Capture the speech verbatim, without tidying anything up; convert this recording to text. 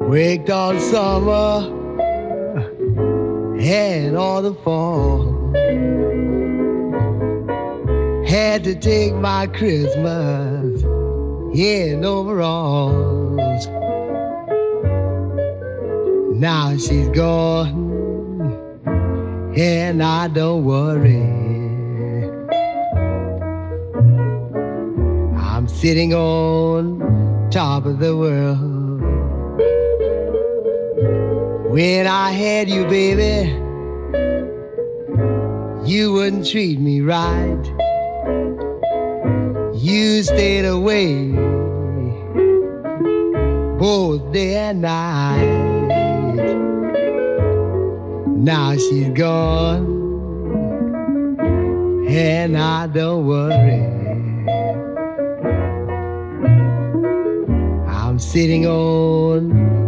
Worked all summer and all the fall. Had to take my Christmas in overalls. Now she's gone and I don't worry. I'm sitting on top of the world. When I had you, baby, you wouldn't treat me right. You stayed away both day and night. Now she's gone and I don't worry. I'm sitting on